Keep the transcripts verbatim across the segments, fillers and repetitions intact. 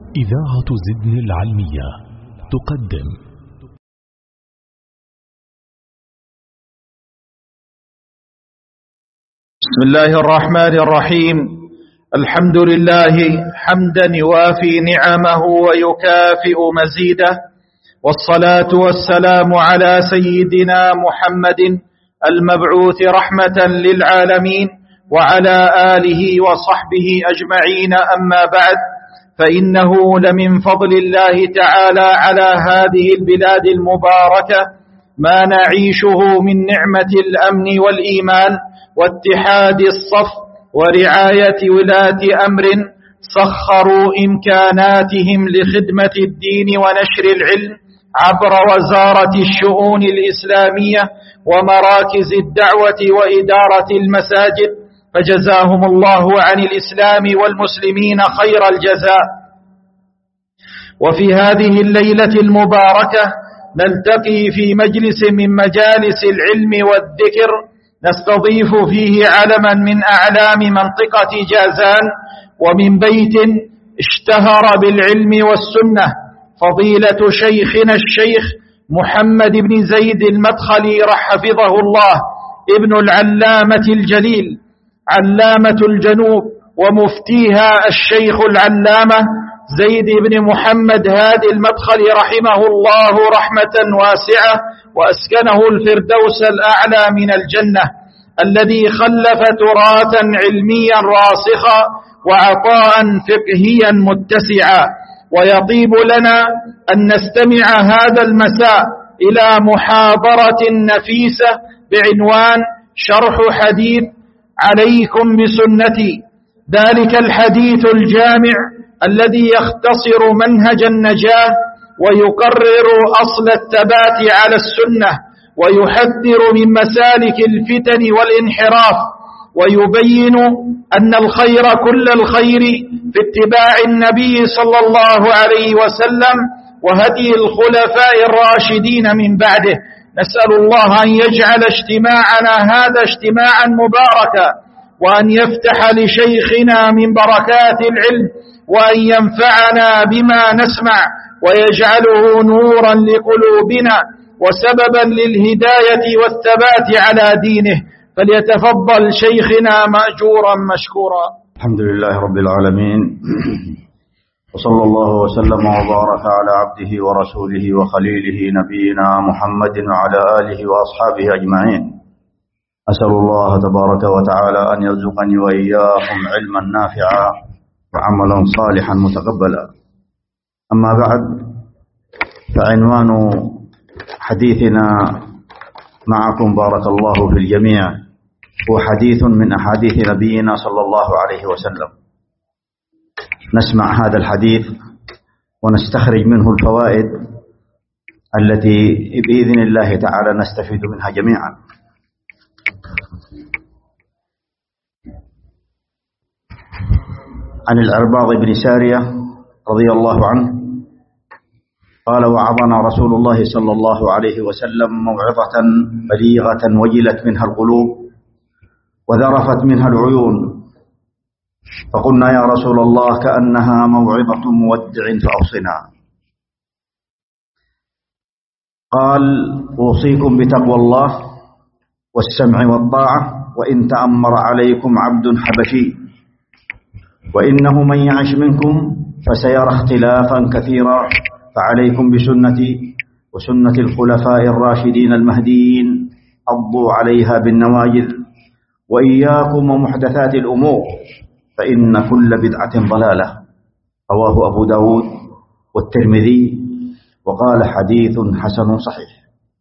إذاعة زدن العلمية تقدم بسم الله الرحمن الرحيم. الحمد لله حمدا يوافي نعمه ويكافئ مزيده، والصلاة والسلام على سيدنا محمد المبعوث رحمة للعالمين وعلى آله وصحبه أجمعين. أما بعد، فإنه لمن فضل الله تعالى على هذه البلاد المباركة ما نعيشه من نعمة الأمن والإيمان واتحاد الصف ورعاية ولاة أمر سخروا إمكاناتهم لخدمة الدين ونشر العلم عبر وزارة الشؤون الإسلامية ومراكز الدعوة وإدارة المساجد، فجزاهم الله عن الإسلام والمسلمين خير الجزاء. وفي هذه الليلة المباركة نلتقي في مجلس من مجالس العلم والذكر نستضيف فيه علما من أعلام منطقة جازان ومن بيت اشتهر بالعلم والسنة، فضيلة شيخنا الشيخ محمد بن زيد المدخلي حفظه الله، ابن العلامة الجليل علامة الجنوب ومفتيها الشيخ العلامة زيد بن محمد هادي المدخلي رحمه الله رحمة واسعة، وأسكنه الفردوس الأعلى من الجنة، الذي خلف تراثا علميا راسخا وعطاء فقهيا متسعا. ويطيب لنا أن نستمع هذا المساء إلى محاضرة نفيسة بعنوان شرح حديث عليكم بسنتي، ذلك الحديث الجامع الذي يختصر منهج النجاة ويقرر أصل الثبات على السنة ويحذر من مسالك الفتن والانحراف، ويبين أن الخير كل الخير في اتباع النبي صلى الله عليه وسلم وهدي الخلفاء الراشدين من بعده. نسأل الله أن يجعل اجتماعنا هذا اجتماعا مباركا، وأن يفتح لشيخنا من بركات العلم، وأن ينفعنا بما نسمع ويجعله نورا لقلوبنا وسببا للهداية والثبات على دينه. فليتفضل شيخنا مأجورا مشكورا. الحمد لله رب العالمين، وصلى الله وسلم وبارك على عبده ورسوله وخليله نبينا محمد وعلى آله وأصحابه أجمعين. أسأل الله تبارك وتعالى أن يرزقني وإياكم علما نافعا وعملا صالحا متقبلا. أما بعد، فعنوان حديثنا معكم بارك الله في الجميع هو حديث من أحاديث نبينا صلى الله عليه وسلم. نسمع هذا الحديث ونستخرج منه الفوائد التي بإذن الله تعالى نستفيد منها جميعا. عن العرباض بن سارية رضي الله عنه قال: وعظنا رسول الله صلى الله عليه وسلم موعظة بليغة وجلت منها القلوب وذرفت منها العيون، فقلنا يا رسول الله كأنها موعظة مودع فأوصنا. قال: أوصيكم بتقوى الله والسمع والطاعة وإن تأمر عليكم عبد حبشي، وإنه من يعش منكم فسيرى اختلافا كثيرا، فعليكم بسنتي وسنة الخلفاء الراشدين المهديين، عضوا عليها بالنواجذ، وإياكم ومحدثات الأمور فإن كل بدعة ضلالة. رواه أبو داود والترمذي، وقال حديث حسن صحيح.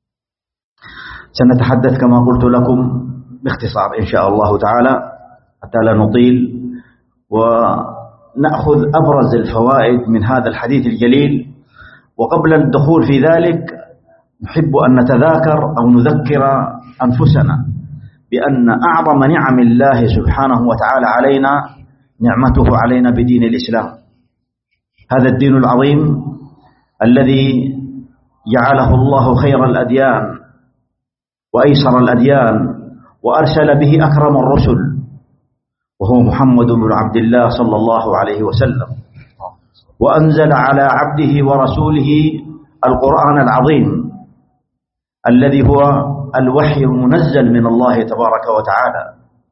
سنتحدث كما قلت لكم باختصار إن شاء الله تعالى حتى لا نطيل، ونأخذ أبرز الفوائد من هذا الحديث الجليل. وقبل الدخول في ذلك نحب أن نتذاكر أو نذكر أنفسنا بأن أعظم نعم الله سبحانه وتعالى علينا نعمته علينا بدين الإسلام، هذا الدين العظيم الذي جعله الله خير الأديان وأيسر الأديان وأرسل به أكرم الرسل، وهو محمد بن عبد الله صلى الله عليه وسلم. وأنزل على عبده ورسوله القرآن العظيم الذي هو الوحي المنزل من الله تبارك وتعالى.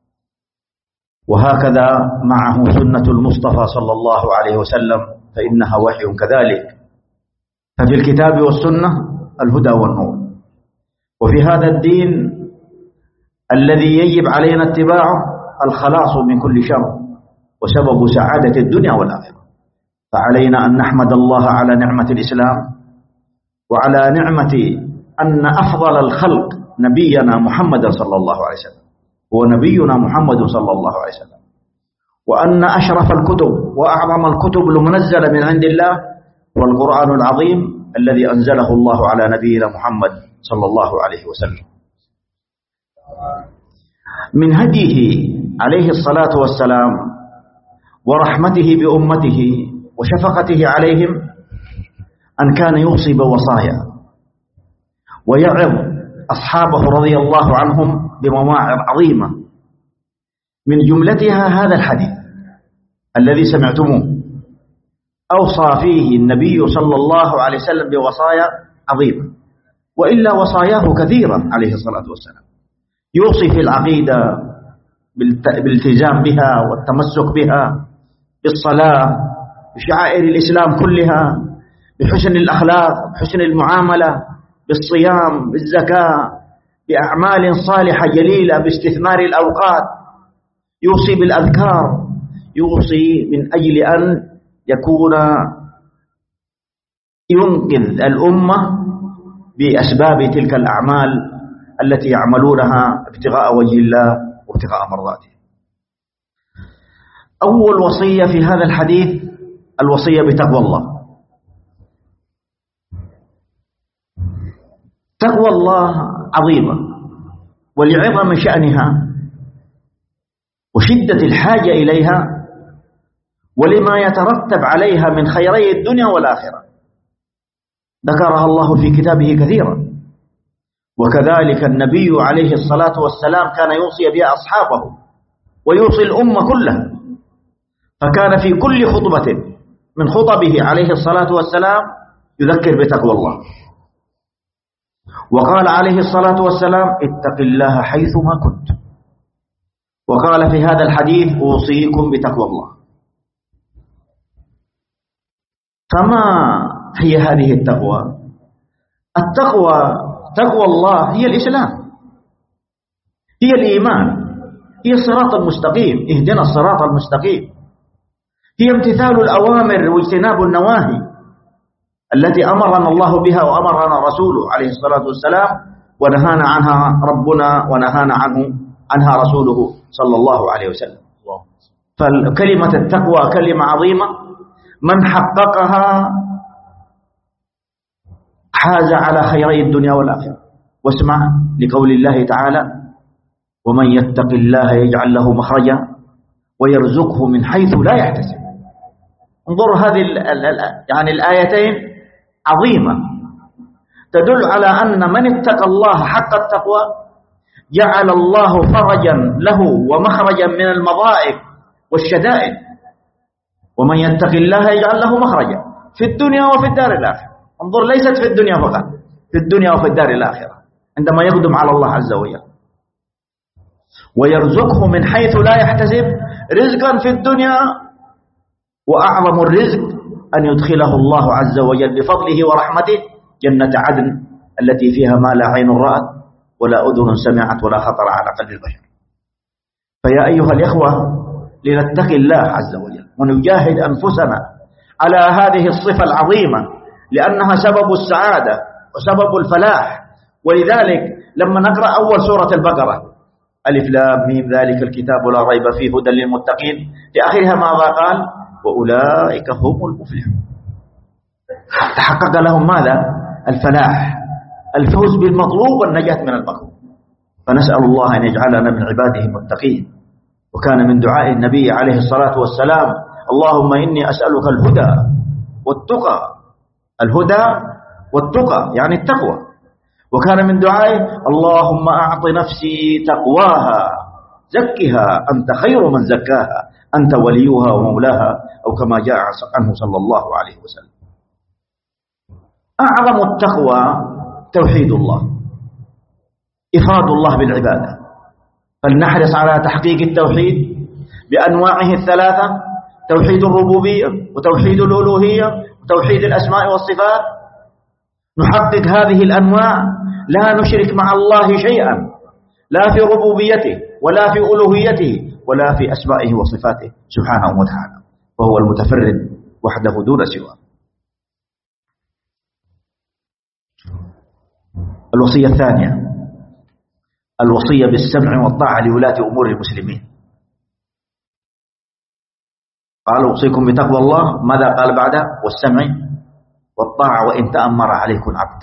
وهكذا معه سنة المصطفى صلى الله عليه وسلم فإنها وحي كذلك. ففي الكتاب والسنة الهدى والنور. وفي هذا الدين الذي يجب علينا اتباعه الخلاص من كل شر وسبب سعادة الدنيا والآخرة. فعلينا أن نحمد الله على نعمة الإسلام وعلى نعمة أن أفضل الخلق نبينا محمد صلى الله عليه وسلم هو نبينا محمد صلى الله عليه وسلم، وأن أشرف الكتب وأعظم الكتب المنزلة من عند الله هو القرآن العظيم الذي أنزله الله على نبينا محمد صلى الله عليه وسلم. من هديه عليه الصلاة والسلام ورحمته بأمته وشفقته عليهم أن كان يوصي بوصايا ويعظ أصحابه رضي الله عنهم بمواعظ عظيمة، من جملتها هذا الحديث الذي سمعتموه. أوصى فيه النبي صلى الله عليه وسلم بوصايا عظيمة، وإلا وصاياه كثيرا عليه الصلاة والسلام. يوصي في العقيدة بالالتزام بها والتمسك بها، بالصلاة، بشعائر الإسلام كلها، بحسن الأخلاق، بحسن المعاملة، بالصيام، بالزكاة، بأعمال صالحة جليلة، باستثمار الأوقات. يوصي بالأذكار، يوصي من أجل أن يكون ينقذ الأمة بأسباب تلك الأعمال التي يعملونها ابتغاء وجه الله وابتغاء مرضاته. أول وصية في هذا الحديث الوصية بتقوى الله. تقوى الله عظيمة، ولعظم شأنها وشدة الحاجة إليها ولما يترتب عليها من خيري الدنيا والآخرة ذكرها الله في كتابه كثيرا. وكذلك النبي عليه الصلاة والسلام كان يوصي بها أصحابه ويوصي الأمة كلها، فكان في كل خطبة من خطبه عليه الصلاة والسلام يذكر بتقوى الله. وقال عليه الصلاة والسلام اتق الله حيثما كنت. وقال في هذا الحديث أوصيكم بتقوى الله. فما هي هذه التقوى؟ التقوى تقوى الله هي الإسلام، هي الإيمان، هي الصراط المستقيم، اهدنا الصراط المستقيم، هي امتثال الأوامر واجتناب النواهي التي أمرنا الله بها وأمرنا رسوله عليه الصلاة والسلام ونهانا عنها ربنا ونهانا عنه عنها رسوله صلى الله عليه وسلم. فكلمة التقوى كلمة عظيمة، من حققها حاز على خيري الدنيا والآخرة. واسمع لقول الله تعالى ومن يتق الله يجعل له مخرجا ويرزقه من حيث لا يحتسب. انظروا هذه يعني الآيتين عظيمة تدل على أن من اتقى الله حق التقوى جعل الله فرجا له ومخرجا من المضائق والشدائد. ومن يتق الله يجعل له مخرجا في الدنيا وفي الدار الآخرة. انظر ليست في الدنيا فقط، في الدنيا وفي الدار الآخرة عندما يقدم على الله عز وجل. ويرزقه من حيث لا يحتسب، رزقا في الدنيا، وأعظم الرزق أن يدخله الله عز وجل بفضله ورحمته جنة عدن التي فيها ما لا عين رأت ولا أذن سمعت ولا خطر على قلب البشر. فيا أيها الإخوة لنتقي الله عز وجل ونجاهد أنفسنا على هذه الصفة العظيمة لأنها سبب السعادة وسبب الفلاح. ولذلك لما نقرأ أول سورة البقرة ألف لام ميم ذلك الكتاب لا ريب فيه هدى للمتقين، في آخرها ماذا قال؟ وأولئك هم المفلحون. تحقق لهم ماذا؟ الفلاح، الفوز بالمطلوب والنجاة من المكروه. فنسأل الله أن يجعلنا من عباده المتقين. وكان من دعاء النبي عليه الصلاة والسلام اللهم إني أسألك الهدى والتقى، الهدى والتقى يعني التقوى. وكان من دعائه اللهم أعط نفسي تقواها زكها أنت خير من زكاها أنت وليها ومولاها، أو كما جاء عنه صلى الله عليه وسلم. أعظم التقوى توحيد الله، إفراد الله بالعبادة، فلنحرص على تحقيق التوحيد بأنواعه الثلاثة: توحيد الربوبية وتوحيد الألوهية وتوحيد الأسماء والصفات. نحقق هذه الأنواع، لا نشرك مع الله شيئا، لا في ربوبيته ولا في ألوهيته ولا في أسمائه وصفاته سبحانه وتعالى، وهو المتفرد وحده دون سواه. الوصية الثانية الوصية بالسمع والطاعة لولاة أمور المسلمين. قال أوصيكم بتقوى الله، ماذا قال بعد؟ والسمع والطاعة وإن تأمر عليكم عبد.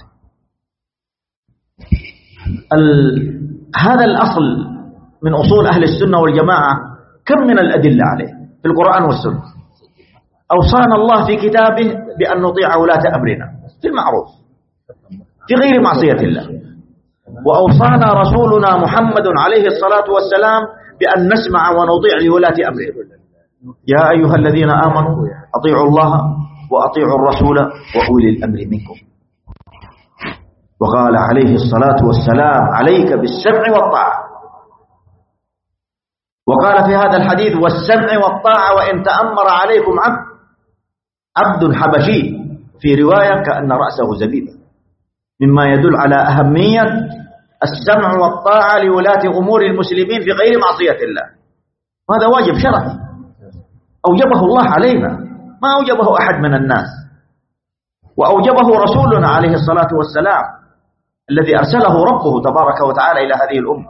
هذا الأصل من أصول أهل السنة والجماعة، كم من الأدلة عليه في القرآن والسنة. أوصانا الله في كتابه بأن نطيع ولاة أمرنا في المعروف في غير معصية الله، وأوصانا رسولنا محمد عليه الصلاة والسلام بأن نسمع ونطيع لولاة أمرنا. يا أيها الذين آمنوا أطيعوا الله وأطيعوا الرسول وأولي الأمر منكم. وقال عليه الصلاة والسلام: عليك بالسمع والطاعة. وقال في هذا الحديث: والسمع والطاعة وإن تأمر عليكم عبد عبد حبشي، في رواية كأن رأسه زبيبة، مما يدل على أهمية السمع والطاعة لولاة أمور المسلمين في غير معصية الله. هذا واجب شرعي أوجبه الله علينا، ما أوجبه أحد من الناس، وأوجبه رسولنا عليه الصلاة والسلام الذي أرسله ربه تبارك وتعالى إلى هذه الأمة.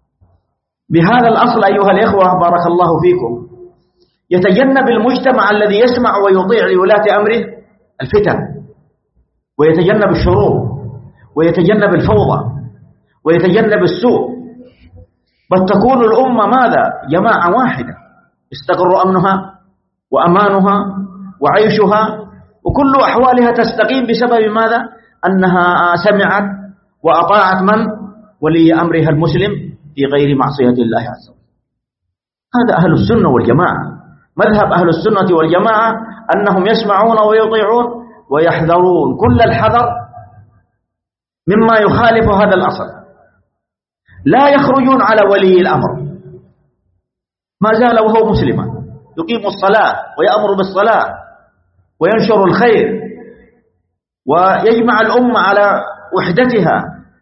بهذا الأصل أيها الإخوة بارك الله فيكم، يتجنب المجتمع الذي يسمع ويطيع لولاة أمره الفتن، ويتجنب الشرور، ويتجنب الفوضى، ويتجنب السوء، بل تكون الأمة ماذا؟ جماعة واحدة يستقر أمنها وأمانها وعيشها، وكل أحوالها تستقيم بسبب ماذا؟ أنها سمعت وأطاعت من؟ ولي أمرها المسلم في غير معصية الله عز وجل. هذا أهل السنة والجماعة، مذهب أهل السنة والجماعة أنهم يسمعون ويطيعون ويحذرون كل الحذر مما يخالف هذا الأصل. لا يخرجون على ولي الأمر ما زال وهو مسلما، يقيم الصلاة ويأمر بالصلاة وينشر الخير ويجمع الأمة على وحدتها،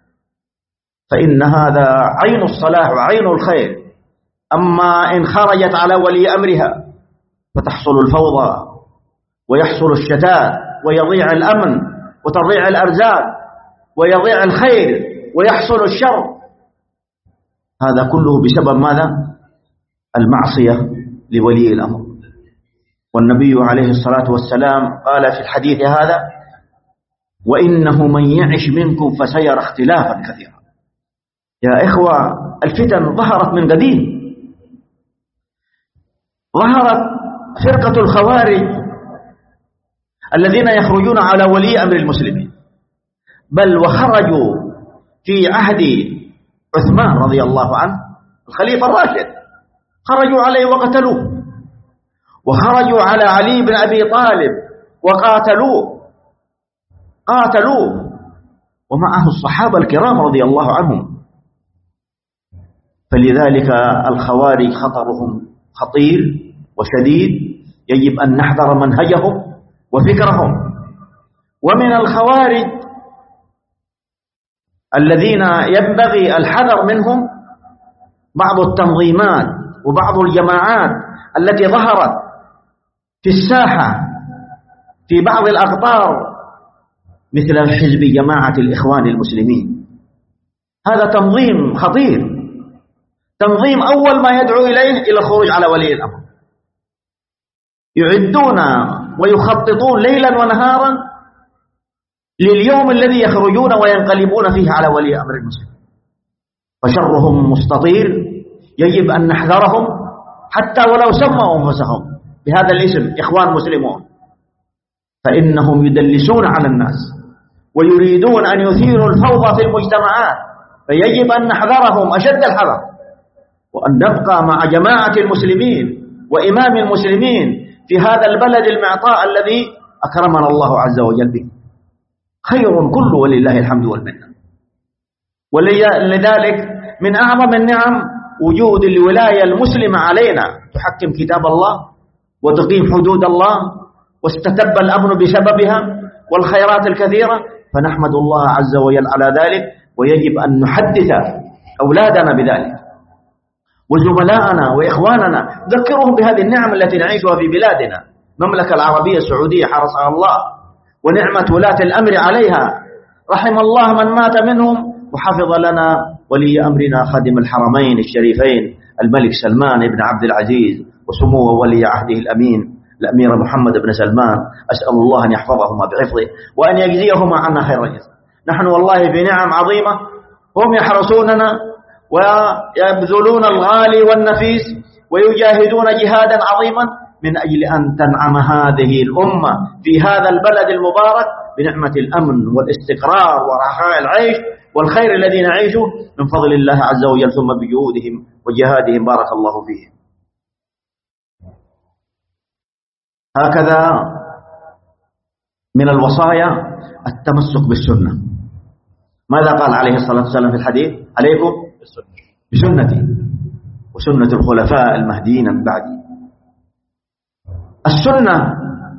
فإن هذا عين الصلاح وعين الخير. أما إن خرجت على ولي أمرها فتحصل الفوضى ويحصل الشتات ويضيع الأمن وتضيع الأرزاق ويضيع الخير ويحصل الشر، هذا كله بسبب ماذا؟ المعصية لولي الأمر. والنبي عليه الصلاة والسلام قال في الحديث هذا: وإنه من يعش منكم فسيرى اختلافا كثيرا. يا إخوة، الفتن ظهرت من قديم، ظهرت فرقة الخوارج الذين يخرجون على ولي أمر المسلمين، بل وخرجوا في عهد عثمان رضي الله عنه الخليفة الراشد، خرجوا عليه وقتلوه، وخرجوا على علي بن أبي طالب وقاتلوه قاتلوه ومعه الصحابة الكرام رضي الله عنهم. فلذلك الخوارج خطرهم خطير وشديد، يجب أن نحذر منهجهم وفكرهم. ومن الخوارج الذين ينبغي الحذر منهم بعض التنظيمات وبعض الجماعات التي ظهرت في الساحة في بعض الأقطار، مثل حزب جماعة الإخوان المسلمين. هذا تنظيم خطير، تنظيم أول ما يدعو إليه إلى الخروج على ولي الأمر. يعدون ويخططون ليلا ونهارا لليوم الذي يخرجون وينقلبون فيه على ولي أمر المسلم، فشرهم مستطير، يجب أن نحذرهم حتى ولو سموا أنفسهم بهذا الاسم إخوان مسلمون، فإنهم يدلسون على الناس ويريدون أن يثيروا الفوضى في المجتمعات، فيجب أن نحذرهم أشد الحذر، وأن نبقى مع جماعة المسلمين وإمام المسلمين في هذا البلد المعطاء الذي أكرمنا الله عز وجل به. خير كله ولله الحمد والمنة. ولذلك من أعظم النعم وجود الولاية المسلمة علينا، تحكم كتاب الله وتقيم حدود الله واستتب الأمن بسببها والخيرات الكثيرة، فنحمد الله عز وجل على ذلك، ويجب أن نحدث أولادنا بذلك وزملاءنا وإخواننا، ذكرهم بهذه النعم التي نعيشها في بلادنا. المملكة العربية السعودية حرسها الله، ونعمة ولاة الأمر عليها، رحم الله من مات منهم، وحفظ لنا ولي أمرنا خادم الحرمين الشريفين الملك سلمان بن عبد العزيز، وسموه ولي عهده الأمين الأمير محمد بن سلمان. أسأل الله أن يحفظهما بحفظه وأن يجزيهما عنا خير الجزاء. نحن والله بنعم عظيمة، هم يحرسوننا ويبذلون الغالي والنفيس ويجاهدون جهادا عظيما من أجل أن تنعم هذه الأمة في هذا البلد المبارك بنعمة الأمن والاستقرار ورخاء العيش والخير الذي نعيشه من فضل الله عز وجل، ثم بجهودهم وجهادهم بارك الله فيهم. هكذا من الوصايا التمسك بالسنة. ماذا قال عليه الصلاة والسلام في الحديث؟ عليكم بسنتي وسنة الخلفاء المهديين من بعدي. السنة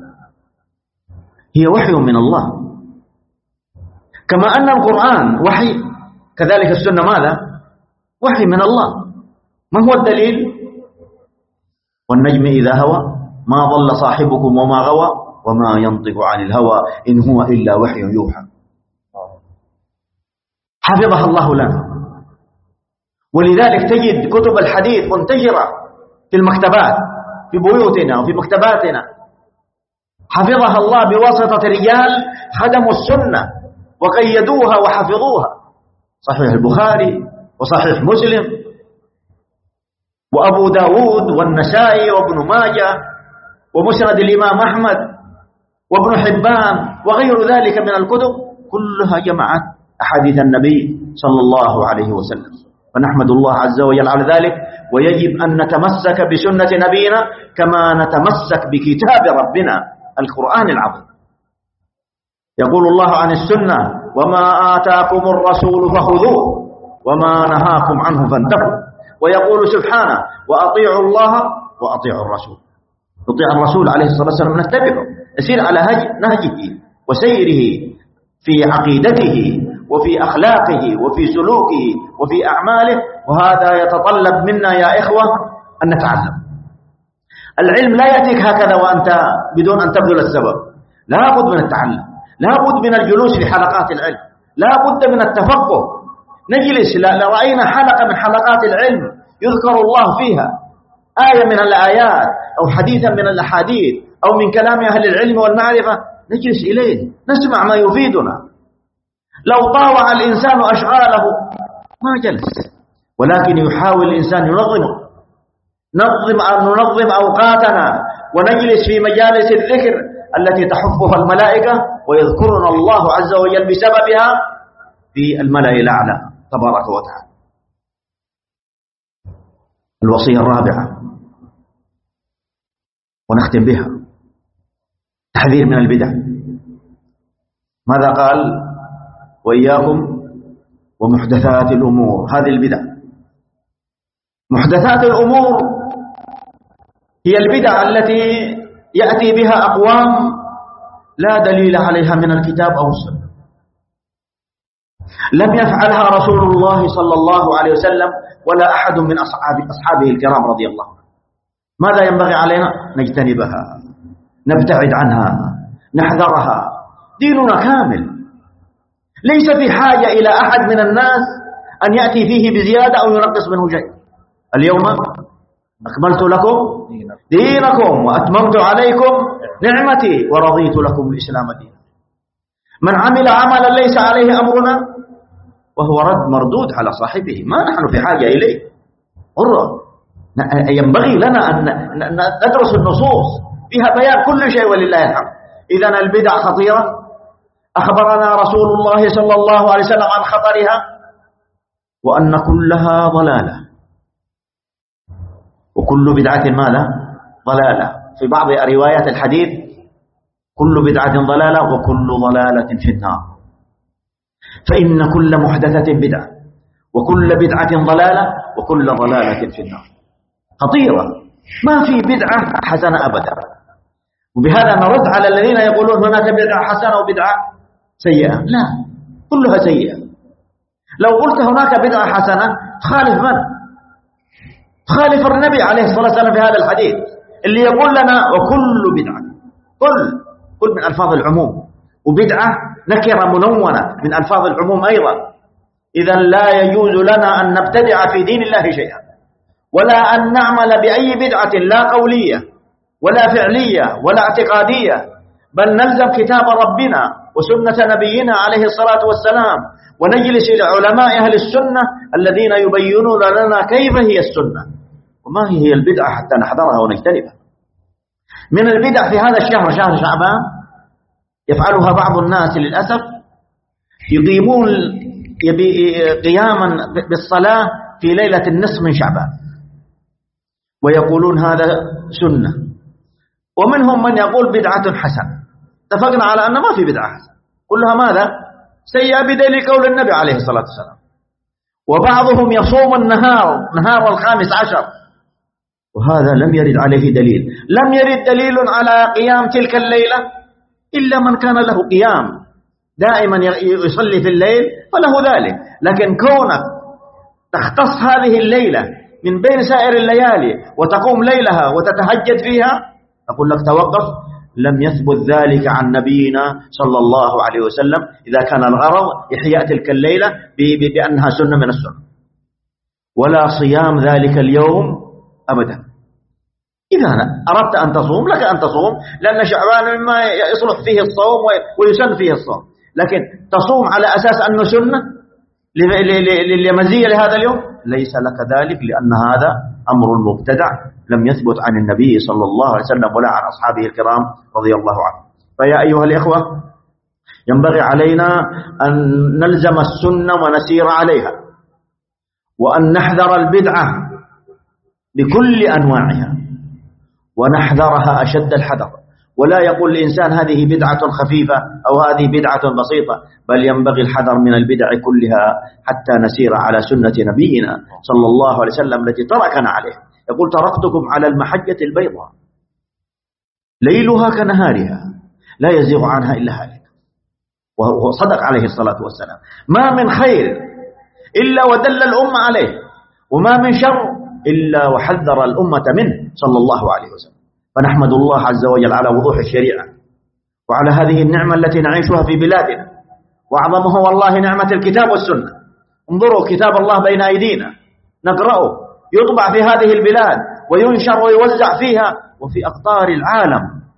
هي وحي من الله، كما أن القرآن وحي، كذلك السنة ماذا؟ وحي من الله. ما هو الدليل؟ والنجم إذا هوى ما ضل صاحبكم وما غوى وما ينطق عن الهوى إن هو إلا وحي يوحى. حفظها الله لنا، ولذلك تجد كتب الحديث منتشرة في المكتبات في بيوتنا وفي مكتباتنا، حفظها الله بواسطة رجال خدموا السنة وقيدوها وحفظوها. صحيح البخاري وصحيح مسلم وأبو داود والنسائي وابن ماجه ومسند الإمام أحمد وابن حبان وغير ذلك من الكتب، كلها جمعت أحاديث النبي صلى الله عليه وسلم. فنحمد الله عز وجل على ذلك، ويجب أن نتمسك بسنة نبينا كما نتمسك بكتاب ربنا القرآن العظيم. يقول الله عن السنة: وما آتاكم الرسول فخذوه وما نهاكم عنه فانتهوا. ويقول سبحانه: وأطيعوا الله وأطيعوا الرسول. نطيع الرسول عليه الصلاة والسلام، نتبعه، نسير على نهجه وسيره في عقيدته وفي أخلاقه وفي سلوكه وفي أعماله. وهذا يتطلب منا يا إخوة أن نتعلم. العلم لا يأتيك هكذا وأنت بدون أن تبذل السبب، لا بد من التعلم، لا بد من الجلوس في حلقات العلم، لا بد من التفقه. نجلس، لو رأينا حلقة من حلقات العلم يذكر الله فيها آية من الآيات أو حديثا من الأحاديث أو من كلام أهل العلم والمعرفة، نجلس إليه نسمع ما يفيدنا. لو طاوع الإنسان أشغاله ما جلس، ولكن يحاول الإنسان ينظمه، ننظم ننظم أوقاتنا ونجلس في مجالس الذكر التي تحفها الملائكة ويذكرنا الله عز وجل بسببها في الملأ الأعلى تبارك وتعالى. الوصية الرابعة ونختم بها: تحذير من البدع. ماذا قال؟ وإياكم ومحدثات الأمور. هذه البدع، محدثات الأمور هي البدع التي يأتي بها أقوام لا دليل عليها من الكتاب أو السنة، لم يفعلها رسول الله صلى الله عليه وسلم ولا أحد من أصحاب أصحابه الكرام رضي الله عنهم. ماذا ينبغي علينا؟ نجتنبها، نبتعد عنها، نحذرها. ديننا كامل، ليس في حاجة إلى أحد من الناس أن يأتي فيه بزيادة أو ينقص منه شيء. اليوم أكملت لكم دينكم وأتممت عليكم نعمتي ورضيت لكم الإسلام دينا. من عمل عملا ليس عليه أمرنا وهو رد مردود على صاحبه، ما نحن في حاجة إليه. ينبغي لنا أن ندرس النصوص فيها بيان كل شيء ولله الحمد. إذن البدع خطيرة، أخبرنا رسول الله صلى الله عليه وسلم عن خطرها وأن كلها ضلالة وكل بدعة ماذا؟ ضلالة. في بعض روايات الحديث كل بدعة ضلالة وكل ضلالة في النار. فإن كل محدثة بدعة وكل بدعة ضلالة وكل ضلالة في النار. خطيرة، ما في بدعة حسنة أبدا. وبهذا نرد على الذين يقولون هناك بدعة حسنة وبدعة سيئة. لا، كلها سيئة. لو قلت هناك بدعة حسنة تخالف من؟ تخالف النبي عليه الصلاة والسلام في هذا الحديث اللي يقول لنا وكل بدعة، كل كل من ألفاظ العموم، وبدعة نكرة منونة من ألفاظ العموم أيضا. إذا لا يجوز لنا أن نبتدع في دين الله شيئا، ولا أن نعمل بأي بدعة لا قولية ولا فعلية ولا اعتقادية، بل نلزم كتاب ربنا وسنة نبينا عليه الصلاة والسلام، ونجلس لعلماء أهل السنة الذين يبينون لنا كيف هي السنة وما هي البدعة حتى نحذرها ونجتنبها. من البدع في هذا الشهر، شهر شعبان، يفعلها بعض الناس للأسف، يقيمون قياما بالصلاة في ليلة النصف من شعبان ويقولون هذا سنة، ومنهم من يقول بدعة حسنة. اتفقنا على أن ما في بدعة حسنة، كلها ماذا؟ سيئة بدليل قول النبي عليه الصلاة والسلام. وبعضهم يصوم النهار نهار الخامس عشر، وهذا لم يرد عليه دليل. لم يرد دليل على قيام تلك الليلة إلا من كان له قيام دائما يصلي في الليل فله ذلك. لكن كونك تختص هذه الليلة من بين سائر الليالي وتقوم ليلها وتتهجد فيها، أقول لك توقف. لم يثبت ذلك عن نبينا صلى الله عليه وسلم إذا كان الغرض إحياء تلك الليلة بأنها سنة من السنة، ولا صيام ذلك اليوم أبدا. إذا أردت أن تصوم لك أن تصوم، لأن شعبان مما يصلح فيه الصوم ويسن فيه الصوم، لكن تصوم على أساس أنه سنة لمزية لهذا اليوم ليس لك ذلك، لأن هذا أمر مبتدع لم يثبت عن النبي صلى الله عليه وسلم ولا عن أصحابه الكرام رضي الله عنهم. فيا أيها الإخوة، ينبغي علينا أن نلزم السنة ونسير عليها، وأن نحذر البدعة بكل أنواعها ونحذرها أشد الحذر. ولا يقول الإنسان هذه بدعة خفيفة أو هذه بدعة بسيطة، بل ينبغي الحذر من البدع كلها حتى نسير على سنة نبينا صلى الله عليه وسلم التي تركنا عليه. يقول تركتكم على المحجة البيضاء ليلها كنهارها لا يزيغ عنها إلا هالك. وهو صدق عليه الصلاة والسلام. ما من خير إلا ودل الأمة عليه، وما من شر إلا وحذر الأمة منه صلى الله عليه وسلم. فنحمد الله عز وجل على وضوح الشريعة وعلى هذه النعمة التي نعيشها في بلادنا، وأعظمها والله نعمة الكتاب والسنة. انظروا كتاب الله بين أيدينا نقرأه، يطبع في هذه البلاد وينشر ويوزع فيها وفي أقطار العالم.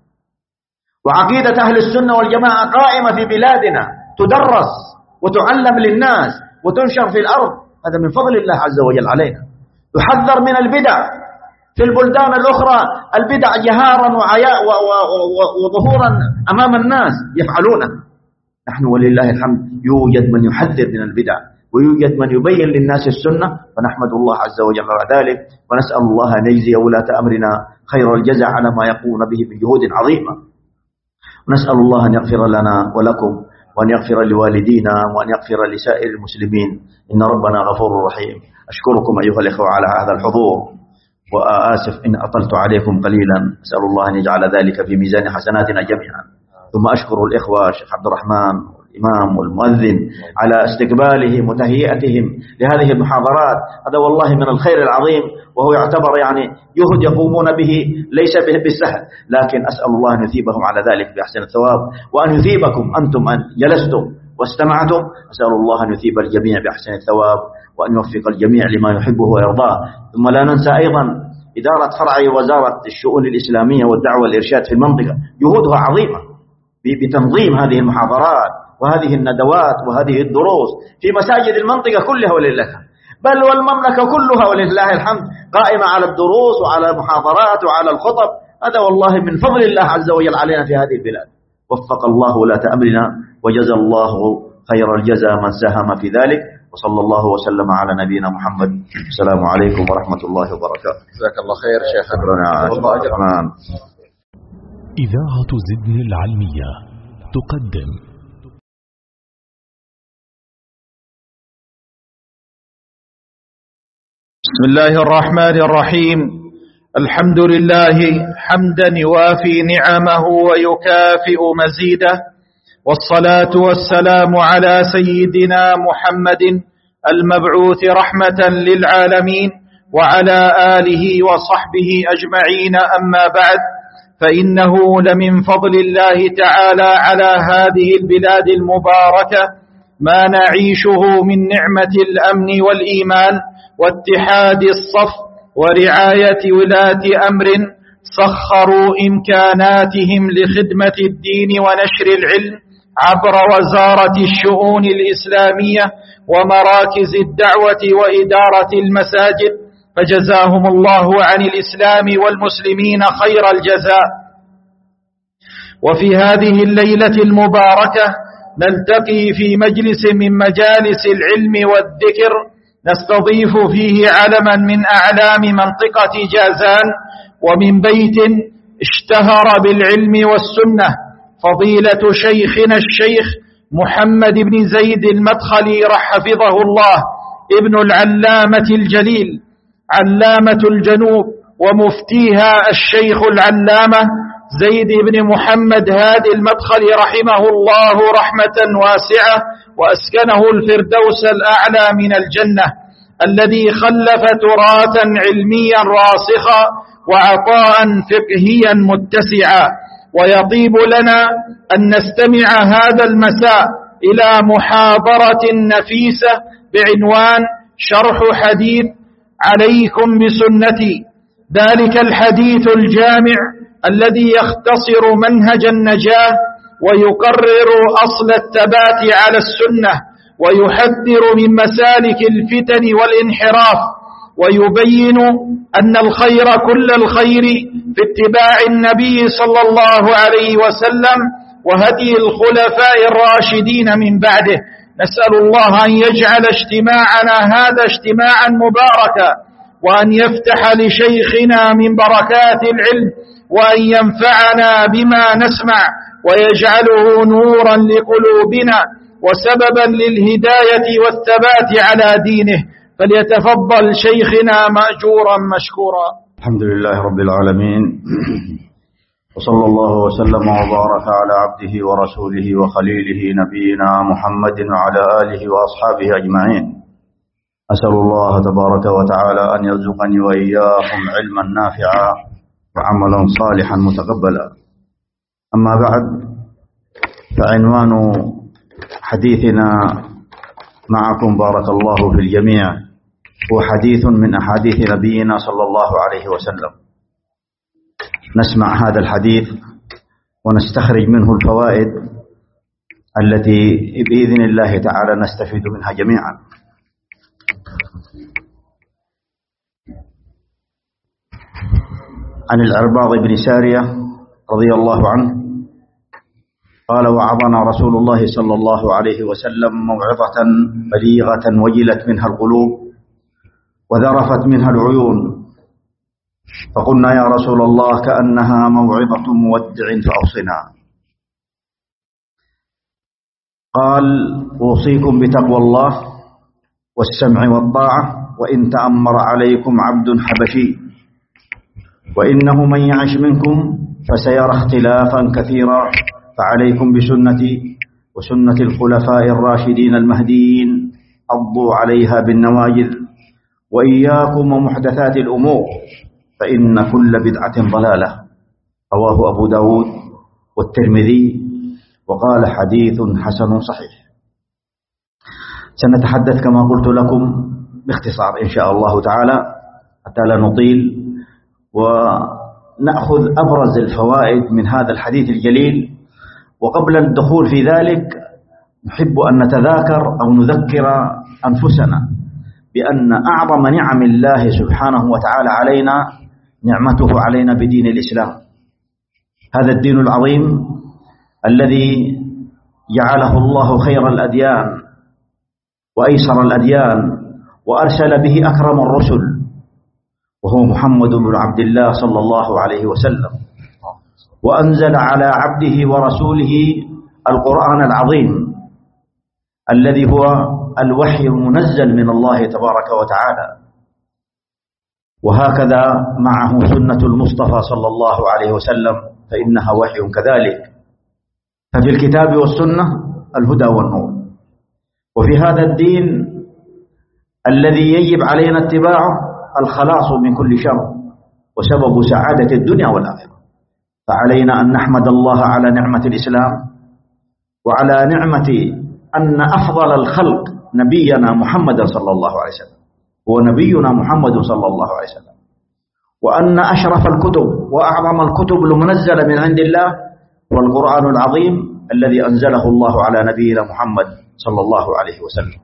وعقيدة أهل السنة والجماعة قائمة في بلادنا، تدرس وتعلم للناس وتنشر في الأرض. هذا من فضل الله عز وجل علينا. يحذر من البدع في البلدان الأخرى، البدع جهارا وعياء وظهورا أمام الناس يفعلونه. نحن ولله الحمد يوجد من يحذر من البدع ويوجد من يبين للناس السنة، فنحمد الله عز وجل على ذلك، ونسأل الله أن يجزي ولاة أمرنا خير الجزاء على ما يقوم به من جهود عظيمة. ونسأل الله أن يغفر لنا ولكم، وأن يغفر لوالدينا، وأن يغفر لسائر المسلمين، إن ربنا غفور رحيم. أشكركم أيها الإخوة على هذا الحضور، وآسف إن أطلت عليكم قليلا. أسأل الله أن يجعل ذلك في ميزان حسناتنا جميعا. ثم أشكر الإخوة الشيخ عبد الرحمن والإمام والمؤذن على استقبالهم وتهيئتهم لهذه المحاضرات. هذا والله من الخير العظيم، وهو يعتبر يعني جهد يقومون به ليس به بالسهل، لكن أسأل الله أن يثيبهم على ذلك بأحسن الثواب، وأن يثيبكم أنتم أن جلستم واستمعتم. أسأل الله أن يثيب الجميع بأحسن الثواب، وأن يوفق الجميع لما يحبه ويرضاه. ثم لا ننسى أيضا إدارة فرع وزارة الشؤون الإسلامية والدعوة والإرشاد في المنطقة، جهودها عظيمة بتنظيم هذه المحاضرات وهذه الندوات وهذه الدروس في مساجد المنطقة كلها ولله، بل والمملكة كلها ولله الحمد، قائمة على الدروس وعلى المحاضرات وعلى الخطب. هذا والله من فضل الله عز وجل علينا في هذه البلاد. وفق الله ولاة أمرنا، وجزى الله خير الجزاء من ساهم في ذلك. وصلى الله وسلم على نبينا محمد. السلام عليكم ورحمة الله وبركاته. جزاك الله خير شيخ. شكرا. إذاعة زدن العلمية تقدم بسم الله الرحمن الرحيم. الحمد لله حمدا يوافي نعمه ويكافئ مزيده، والصلاة والسلام على سيدنا محمد المبعوث رحمة للعالمين وعلى آله وصحبه أجمعين. أما بعد، فإنه لمن فضل الله تعالى على هذه البلاد المباركة ما نعيشه من نعمة الأمن والإيمان واتحاد الصف ورعاية ولاة أمر سخروا إمكاناتهم لخدمة الدين ونشر العلم عبر وزارة الشؤون الإسلامية ومراكز الدعوة وإدارة المساجد، فجزاهم الله عن الإسلام والمسلمين خير الجزاء. وفي هذه الليلة المباركة نلتقي في مجلس من مجالس العلم والذكر نستضيف فيه علما من أعلام منطقة جازان ومن بيت اشتهر بالعلم والسنة، فضيلة شيخنا الشيخ محمد بن زيد المدخلي حفظه الله، ابن العلامة الجليل علامة الجنوب ومفتيها الشيخ العلامة زيد بن محمد هادي المدخلي رحمه الله رحمة واسعة، وأسكنه الفردوس الأعلى من الجنة، الذي خلف تراثا علميا راسخا وعطاء فقهيا متسعا. ويطيب لنا أن نستمع هذا المساء إلى محاضرة نفيسة بعنوان شرح حديث عليكم بسنتي، ذلك الحديث الجامع الذي يختصر منهج النجاة ويقرر أصل الثبات على السنة ويحذر من مسالك الفتن والانحراف، ويبين أن الخير كل الخير في اتباع النبي صلى الله عليه وسلم وهدي الخلفاء الراشدين من بعده. نسأل الله أن يجعل اجتماعنا هذا اجتماعا مباركا، وأن يفتح لشيخنا من بركات العلم، وأن ينفعنا بما نسمع ويجعله نورا لقلوبنا وسببا للهداية والثبات على دينه. فليتفضل شيخنا مأجورا مشكورا. الحمد لله رب العالمين، وصلى الله وسلم وبارك على عبده ورسوله وخليله نبينا محمد وعلى آله وأصحابه أجمعين. أسأل الله تبارك وتعالى أن يرزقني وإياكم علما نافعا وعملا صالحا متقبلا. أما بعد، فعنوان حديثنا معكم بارك الله في الجميع هو حديث من أحاديث نبينا صلى الله عليه وسلم. نسمع هذا الحديث ونستخرج منه الفوائد التي بإذن الله تعالى نستفيد منها جميعا. عن العرباض بن سارية رضي الله عنه قال: وعظنا رسول الله صلى الله عليه وسلم موعظة بليغة وجلت منها القلوب وذرفت منها العيون، فقلنا يا رسول الله كأنها موعظة مودع فأوصنا. قال: أوصيكم بتقوى الله والسمع والطاعة وإن تأمر عليكم عبد حبشي، وإنه من يعش منكم فسيرى اختلافا كثيرا، فعليكم بسنتي وسنة الخلفاء الراشدين المهديين، عضوا عليها بالنواجذ، وإياكم ومحدثات الأمور فإن كل بدعة ضلالة. رواه أبو داود والترمذي، وقال حديث حسن صحيح. سنتحدث كما قلت لكم باختصار إن شاء الله تعالى حتى لا نطيل، ونأخذ أبرز الفوائد من هذا الحديث الجليل. وقبل الدخول في ذلك نحب أن نتذاكر أو نذكر أنفسنا بأن أعظم نعم الله سبحانه وتعالى علينا نعمته علينا بدين الإسلام، هذا الدين العظيم الذي جعله الله خير الأديان وأيسر الأديان، وأرسل به أكرم الرسل، وهو محمد بن عبد الله صلى الله عليه وسلم، وأنزل على عبده ورسوله القرآن العظيم الذي هو الوحي المنزل من الله تبارك وتعالى. وهكذا معه سنة المصطفى صلى الله عليه وسلم فإنها وحي كذلك. ففي الكتاب والسنة الهدى والنور. وفي هذا الدين الذي يجب علينا اتباعه الخلاص من كل شر وسبب سعادة الدنيا والآخرة. فعلينا أن نحمد الله على نعمة الإسلام، وعلى نعمة أن أفضل الخلق نبينا محمد صلى الله عليه وسلم، هو نبينا محمد صلى الله عليه وسلم، وأن أشرف الكتب وأعظم الكتب المنزلة من عند الله هو القرآن العظيم الذي أنزله الله على نبينا محمد صلى الله عليه وسلم.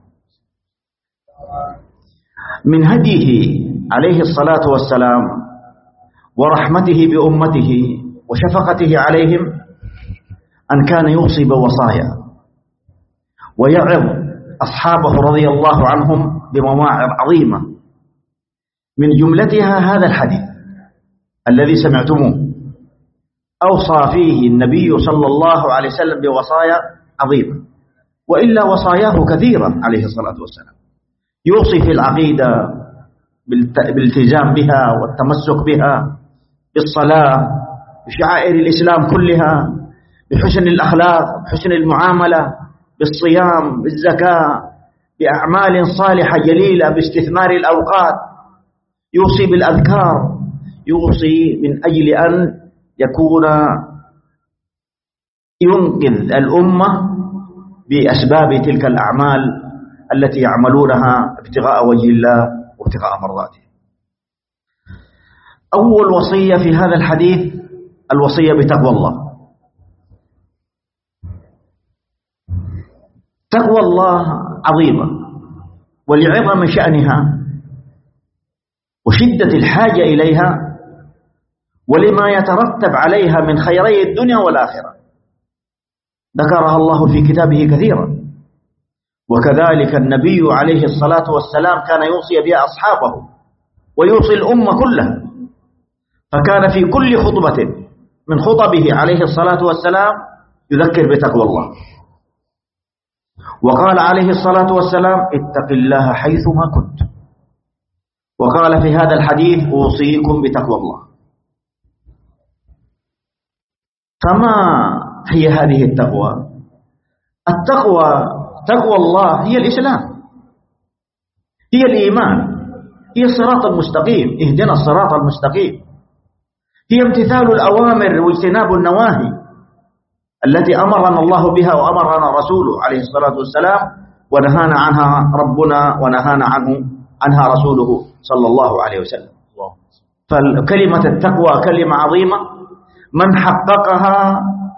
من هديه عليه الصلاة والسلام ورحمته بأمته وشفقته عليهم أن كان يوصي بوصايا ويعظ أصحابه رضي الله عنهم بمواعظ عظيمة، من جملتها هذا الحديث الذي سمعتموه. أوصى فيه النبي صلى الله عليه وسلم بوصايا عظيمة، وإلا وصاياه كثيرة عليه الصلاة والسلام. يوصي في العقيدة بالالتزام بها والتمسك بها، بالصلاة، بشعائر الإسلام كلها، بحسن الأخلاق، بحسن المعاملة، بالصيام، بالزكاة، بأعمال صالحة جليلة، باستثمار الأوقات. يوصي بالأذكار، يوصي من أجل أن يكون ينقذ الأمة بأسباب تلك الأعمال التي يعملونها ابتغاء وجه الله وابتغاء مرضاته. أول وصية في هذا الحديث الوصية بتقوى الله. تقوى الله عظيمة، ولعظم شأنها وشدة الحاجة إليها ولما يترتب عليها من خيري الدنيا والآخرة ذكرها الله في كتابه كثيرا. وكذلك النبي عليه الصلاة والسلام كان يوصي بها أصحابه ويوصي الأمة كلها، فكان في كل خطبة من خطبه عليه الصلاة والسلام يذكر بتقوى الله. وقال عليه الصلاة والسلام: اتق الله حيثما كنت. وقال في هذا الحديث: أوصيكم بتقوى الله. فما هي هذه التقوى؟ التقوى تقوى الله هي الإسلام، هي الإيمان، هي الصراط المستقيم، اهدنا الصراط المستقيم، هي امتثال الأوامر واجتناب النواهي التي أمرنا الله بها وأمرنا رسوله عليه الصلاة والسلام ونهانا عنها ربنا ونهانا عنه عنها رسوله صلى الله عليه وسلم. فالكلمة التقوى كلمة عظيمة، من حققها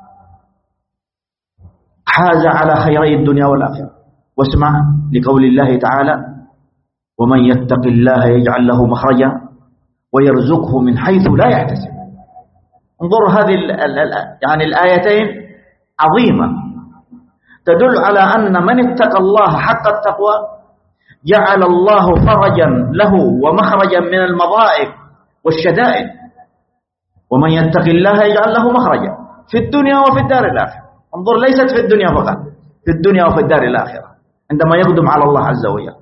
حاز على خيري الدنيا والآخرة. واسمع لقول الله تعالى: ومن يتق الله يجعل له مخرجا ويرزقه من حيث لا يحتسب. انظروا هذه يعني الآيتين عظيمة تدل على أن من اتقى الله حق التقوى جعل الله فرجا له ومخرجا من المضائق والشدائد. ومن يتق الله يجعل له مخرجا في الدنيا وفي الدار الآخرة. انظر، ليست في الدنيا فقط، في الدنيا وفي الدار الآخرة عندما يقدم على الله عز وجل.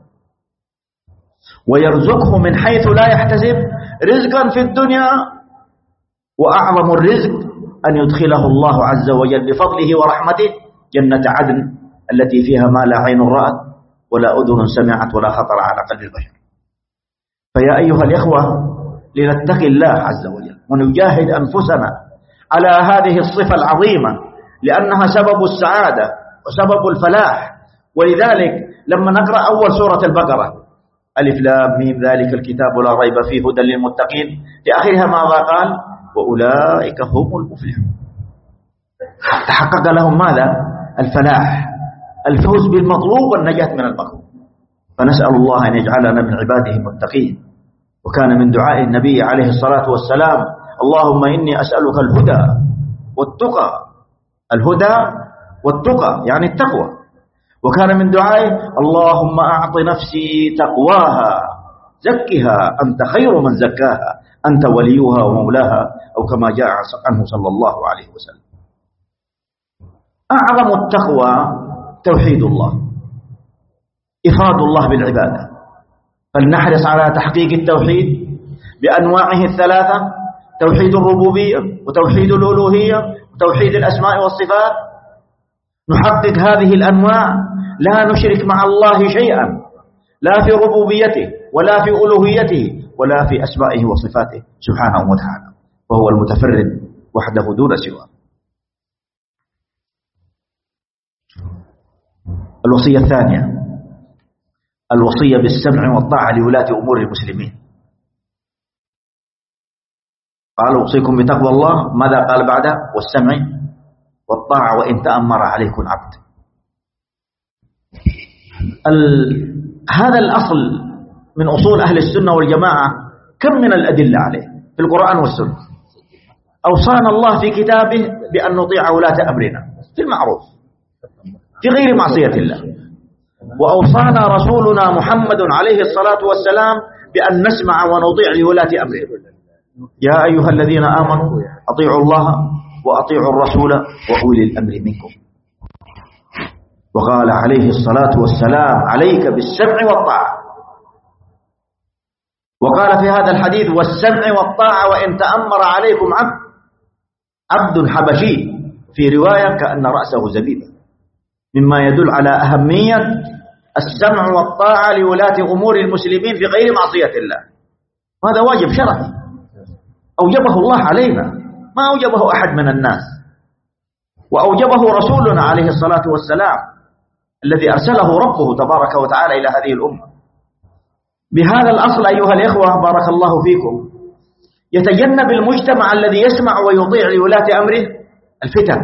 ويرزقه من حيث لا يحتسب، رزقا في الدنيا، وأعظم الرزق أن يدخله الله عز وجل بفضله ورحمته جنة عدن التي فيها ما لا عين رأت ولا أذن سمعت ولا خطر على قلب البشر. فيا أيها الإخوة، لنتقي الله عز وجل ونجاهد أنفسنا على هذه الصفة العظيمة، لأنها سبب السعادة وسبب الفلاح. ولذلك لما نقرأ أول سورة البقرة: ألف لام ميم ذلك الكتاب لا ريب فيه هدى للمتقين، في آخرها ماذا قال؟ وأولئك هم المفلحون. تحقق لهم ماذا؟ الفلاح، الفوز بالمطلوب والنجاة من المكروه. فنسأل الله أن يجعلنا من عباده المتقين. وكان من دعاء النبي عليه الصلاة والسلام: اللهم إني أسألك الهدى والتقى. الهدى والتقى يعني التقوى. وكان من دعائه: اللهم أعط نفسي تقواها زكها أنت خير من زكاها أنت وليها ومولاها، أو كما جاء عنه صلى الله عليه وسلم. أعظم التقوى توحيد الله، إفراد الله بالعبادة، فلنحرص على تحقيق التوحيد بأنواعه الثلاثة: توحيد الربوبية وتوحيد الألوهية وتوحيد الأسماء والصفات. نحقق هذه الأنواع، لا نشرك مع الله شيئا، لا في ربوبيته ولا في ألوهيته ولا في أسمائه وصفاته سبحانه وتعالى، وهو المتفرد وحده دون سواه. الوصية الثانية الوصية بالسمع والطاعة لولاة أمور المسلمين. قال: أوصيكم بتقوى الله. ماذا قال بعده؟ والسمع والطاعة وإن تأمر عليكم عبد. ال... هذا الأصل من أصول أهل السنة والجماعة كم من الأدلة عليه في القرآن والسنة. أوصانا الله في كتابه بأن نطيع ولاة أمرنا في المعروف في غير معصية الله، وأوصانا رسولنا محمد عليه الصلاة والسلام بأن نسمع ونطيع لولاة أمرنا. يا أيها الذين آمنوا أطيعوا الله وأطيعوا الرسول وأولي الأمر منكم. وقال عليه الصلاة والسلام: عليك بالسمع والطاعة. وقال في هذا الحديث: والسمع والطاعة وإن تأمر عليكم عبد عبد حبشي، في رواية كأن رأسه زبيبة، مما يدل على أهمية السمع والطاعة لولاة أمور المسلمين في غير معصية الله. وهذا واجب شرعي أوجبه الله علينا، ما أوجبه أحد من الناس، وأوجبه رسولنا عليه الصلاة والسلام الذي أرسله ربه تبارك وتعالى إلى هذه الأمة. بهذا الأصل أيها الإخوة بارك الله فيكم، يتجنب المجتمع الذي يسمع ويطيع لولاة أمره الفتن،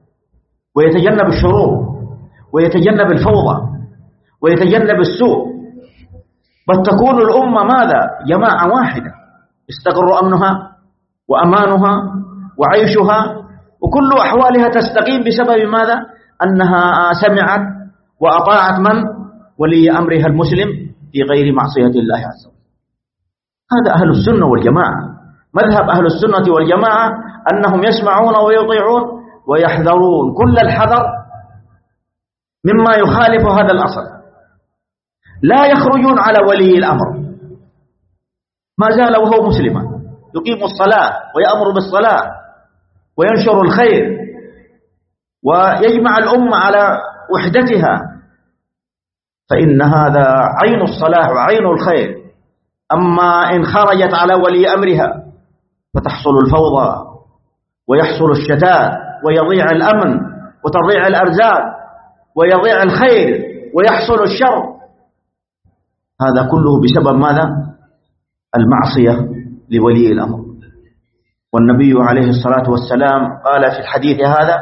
ويتجنب الشرور، ويتجنب الفوضى، ويتجنب السوء، بل تكون الأمة ماذا؟ جماعة واحدة يستقر أمنها وأمانها وعيشها وكل أحوالها تستقيم بسبب ماذا؟ أنها سمعت وأطاعت من؟ ولي أمرها المسلم في غير معصية الله عز وجل. هذا أهل السنة والجماعة، مذهب أهل السنة والجماعة أنهم يسمعون ويطيعون ويحذرون كل الحذر مما يخالف هذا الأصل. لا يخرجون على ولي الأمر ما زال وهو مسلما، يقيم الصلاة ويأمر بالصلاة وينشر الخير ويجمع الأمة على وحدتها، فإن هذا عين الصلاح وعين الخير. أما إن خرجت على ولي أمرها فتحصل الفوضى ويحصل الشتات ويضيع الأمن وتضيع الأرزاق ويضيع الخير ويحصل الشر. هذا كله بسبب ماذا؟ المعصية لولي الأمر. والنبي عليه الصلاة والسلام قال في الحديث هذا: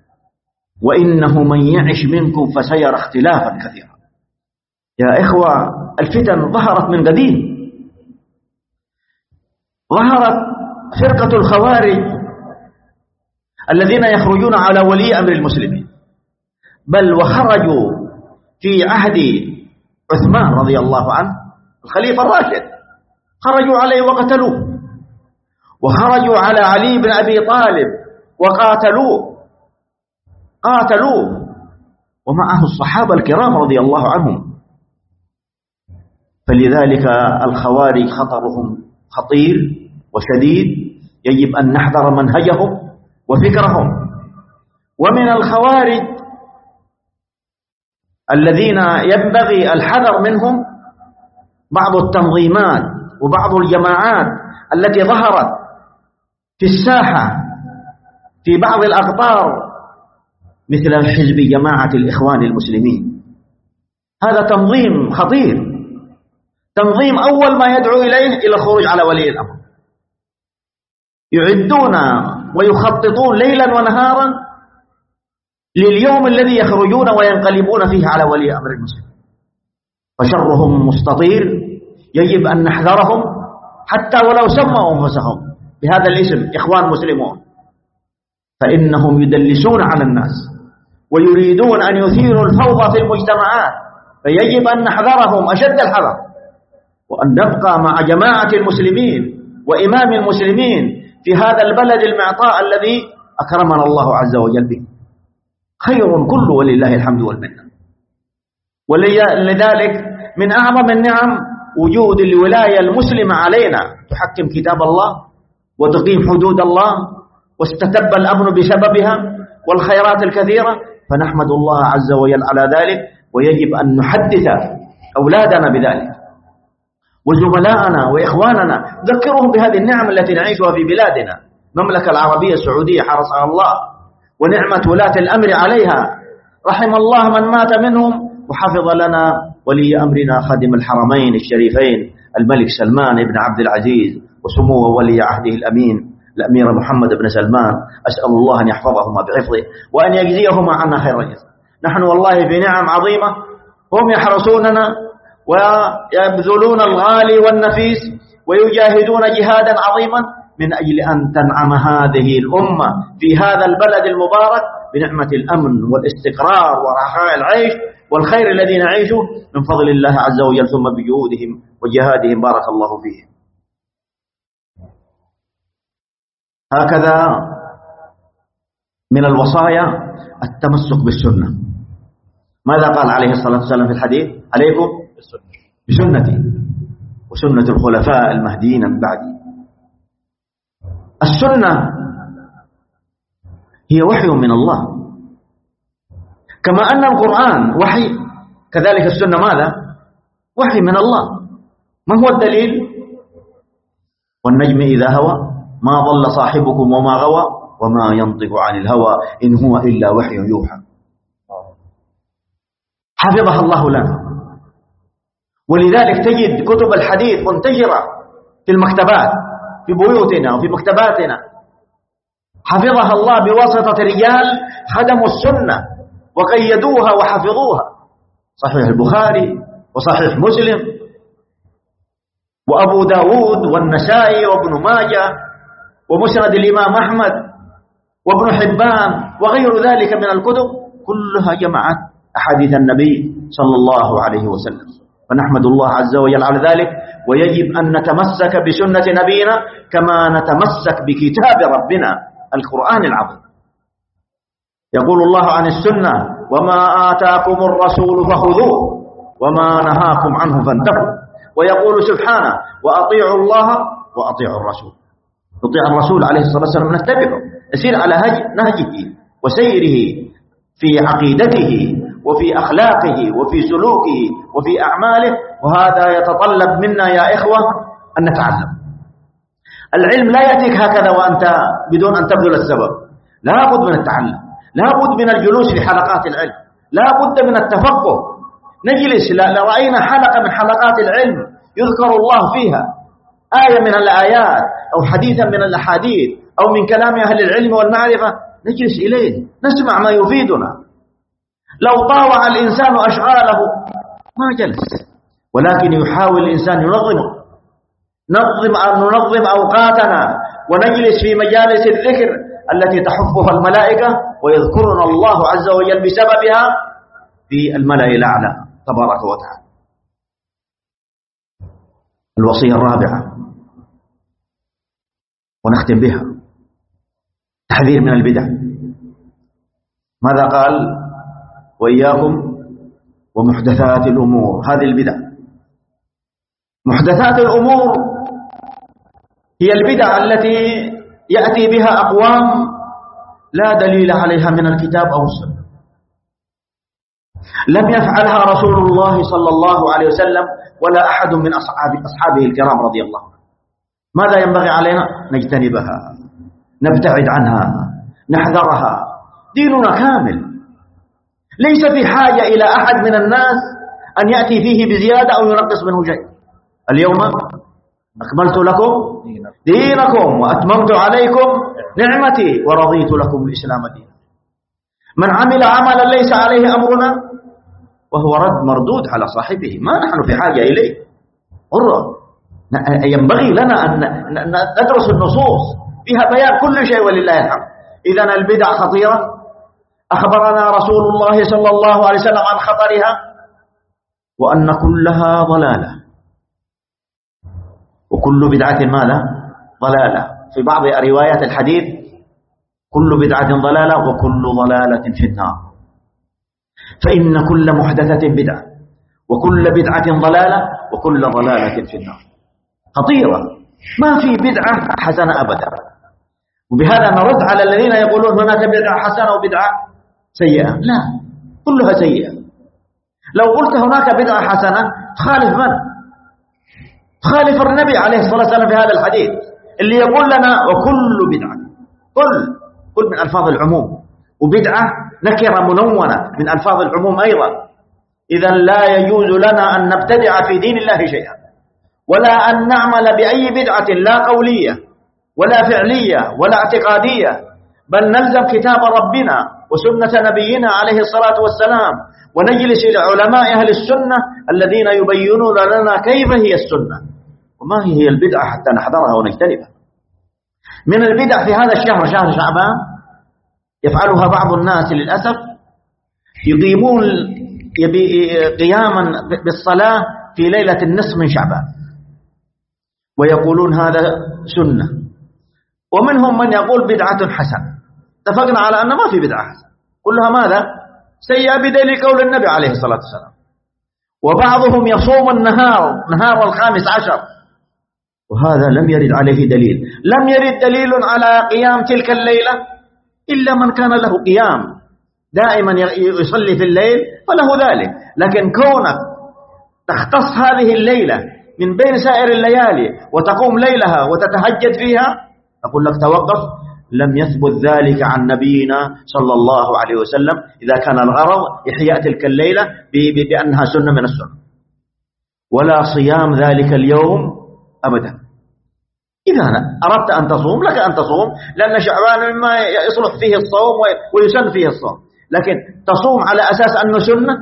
وإنه من يعش منكم فسيرى اختلافا كثيرا. يا إخوة، الفتن ظهرت من قديم، ظهرت فرقة الخوارج الذين يخرجون على ولي أمر المسلمين، بل وخرجوا في عهد عثمان رضي الله عنه الخليفة الراشد، خرجوا عليه وقتلوه، وخرجوا على علي بن أبي طالب وقاتلوه قاتلوه ومعه الصحابة الكرام رضي الله عنهم. فلذلك الخوارج خطرهم خطير وشديد، يجب أن نحذر منهجهم وفكرهم. ومن الخوارج الذين ينبغي الحذر منهم بعض التنظيمات وبعض الجماعات التي ظهرت في الساحة في بعض الأقطار، مثل حزب جماعة الإخوان المسلمين. هذا تنظيم خطير، تنظيم أول ما يدعو إليه إلى الخروج على ولي الأمر. يعدون ويخططون ليلا ونهارا لليوم الذي يخرجون وينقلبون فيه على ولي أمر المسلم، فشرهم مستطير، يجب أن نحذرهم حتى ولو سموا أنفسهم بهذا الاسم إخوان مسلمون، فإنهم يدلسون على الناس ويريدون أن يثيروا الفوضى في المجتمعات، فيجب أن نحذرهم أشد الحذر، وأن نبقى مع جماعة المسلمين وإمام المسلمين في هذا البلد المعطاء الذي أكرمنا الله عز وجل به. خير كله ولله الحمد والمنة. ولذلك من أعظم النعم وجود الولاية المسلمة علينا، تحكم كتاب الله وتقيم حدود الله، واستتب الأمن بسببها والخيرات الكثيرة، فنحمد الله عز وجل على ذلك، ويجب أن نحدث أولادنا بذلك وزملاءنا وإخواننا، ذكرهم بهذه النعم التي نعيشها في بلادنا، المملكة العربية السعودية حرسها الله، ونعمة ولاة الأمر عليها، رحم الله من مات منهم، وحفظ لنا ولي أمرنا خادم الحرمين الشريفين الملك سلمان بن عبد العزيز، وسموه ولي عهده الأمين الأمير محمد بن سلمان، أسأل الله أن يحفظهما بحفظه وأن يجزيهما عنا خير الجزاء. نحن والله في نعم عظيمة، هم يحرسوننا ويبذلون الغالي والنفيس ويجاهدون جهادا عظيما من أجل أن تنعم هذه الأمة في هذا البلد المبارك بنعمة الأمن والاستقرار ورخاء العيش والخير الذي نعيشه من فضل الله عز وجل، ثم بجهودهم وجهادهم بارك الله فيهم. هكذا من الوصايا التمسك بالسنة. ماذا قال عليه الصلاة والسلام في الحديث؟ عليكم بسنتي وسنة الخلفاء المهديين من بعدي. السنة هي وحي من الله، كما أن القرآن وحي، كذلك السنة ماذا؟ وحي من الله. ما هو الدليل؟ والنجم إذا هوى ما ضل صاحبكم وما غوى وما ينطق عن الهوى إن هو إلا وحي يوحى. حفظها الله لنا، ولذلك تجد كتب الحديث منتشرة في المكتبات في بيوتنا وفي مكتباتنا، حفظها الله بواسطة رجال خدموا السنة وقيدوها وحفظوها، صحيح البخاري وصحيح مسلم وأبو داود والنسائي وابن ماجه ومسند الإمام أحمد وابن حبان وغير ذلك من الكتب، كلها جمعت أحاديث النبي صلى الله عليه وسلم، فنحمد الله عز وجل على ذلك. ويجب أن نتمسك بسنة نبينا كما نتمسك بكتاب ربنا القرآن العظيم. يقول الله عن السنة: وما آتاكم الرسول فخذوه وما نهاكم عنه فانتهوا. ويقول سبحانه: وأطيعوا الله وأطيعوا الرسول. نطيع الرسول عليه الصلاة والسلام، نتبعه، نسير على نهجه وسيره في عقيدته وفي أخلاقه وفي سلوكه وفي أعماله، وهذا يتطلب منا يا إخوة أن نتعلم. العلم لا يأتيك هكذا وأنت بدون أن تبذل السبب، لا بد من التعلم، لا بد من الجلوس في حلقات العلم، لا بد من التفقه. نجلس لرأينا حلقة من حلقات العلم يذكر الله فيها آية من الآيات أو حديثا من الأحاديث أو من كلام أهل العلم والمعرفة، نجلس إليه نسمع ما يفيدنا. لو طاوع الإنسان أشغاله ما جلس، ولكن يحاول الإنسان ينظمه، نظم أن ننظم أوقاتنا ونجلس في مجالس الذكر التي تحفها الملائكة ويذكرنا الله عز وجل بسببها في الملأ الأعلى تبارك وتعالى. الوصية الرابعة ونختم بها: تحذير من البدع. ماذا قال؟ وإياكم ومحدثات الأمور. هذه البدع، محدثات الأمور هي البدع التي يأتي بها أقوام لا دليل عليها من الكتاب أو السنة، لم يفعلها رسول الله صلى الله عليه وسلم ولا أحد من أصحاب أصحابه الكرام رضي الله عنهم. ماذا ينبغي علينا؟ نجتنبها، نبتعد عنها، نحذرها. ديننا كامل، ليس في حاجة إلى أحد من الناس أن يأتي فيه بزيادة أو ينقص منه شيء. اليوم أكملت لكم دينكم وأتممت عليكم نعمتي ورضيت لكم الإسلام دينا. من عمل عملا ليس عليه أمرنا وهو رد مردود على صاحبه، ما نحن في حاجة إليه. ينبغي لنا أن ندرس النصوص فيها بيان كل شيء ولله الحمد. إذن البدع خطيرة، أخبرنا رسول الله صلى الله عليه وسلم عن خطرها وأن كلها ضلالة، وكل بدعة ماذا؟ ضلالة. في بعض روايات الحديث كل بدعة ضلالة وكل ضلالة في النار. فإن كل محدثة بدعة وكل بدعة ضلالة وكل ضلالة في النار. خطيرة، ما في بدعة حسنة أبدا. وبهذا نرد على الذين يقولون هناك بدعة حسنة وبدعة سيئة. لا، كلها سيئة. لو قلت هناك بدعة حسنة خالف من؟ خالف النبي عليه الصلاة والسلام في هذا الحديث اللي يقول لنا وكل بدعة، كل كل من ألفاظ العموم، وبدعة نكرة منونة من ألفاظ العموم أيضا. إذا لا يجوز لنا أن نبتدع في دين الله شيئا، ولا أن نعمل بأي بدعة لا قولية ولا فعلية ولا اعتقادية، بل نلزم كتاب ربنا وسنة نبينا عليه الصلاة والسلام، ونجلس إلى علماء أهل السنة الذين يبينون لنا كيف هي السنة وما هي البدعة حتى نحذرها ونجتنبها. من البدع في هذا الشهر، شهر شعبان، يفعلها بعض الناس للأسف، يقيمون قياما بالصلاة في ليلة النصف من شعبان ويقولون هذا سنة، ومنهم من يقول بدعة حسنة. اتفقنا على أن ما في بدعة حسنة، كلها ماذا؟ سيئة بدليل قول النبي عليه الصلاة والسلام. وبعضهم يصوم النهار نهار الخامس عشر، وهذا لم يرد عليه دليل. لم يرد دليل على قيام تلك الليلة إلا من كان له قيام دائما يصلي في الليل فله ذلك. لكن كونك تختص هذه الليلة من بين سائر الليالي وتقوم ليلها وتتهجد فيها، أقول لك توقف، لم يثبت ذلك عن نبينا صلى الله عليه وسلم إذا كان الغرض إحياء تلك الليلة بأنها سنة من السنة، ولا صيام ذلك اليوم أبدا. إذا أردت أن تصوم لك أن تصوم، لأن شعبان مما يصلح فيه الصوم ويسن فيه الصوم، لكن تصوم على أساس أنه سنة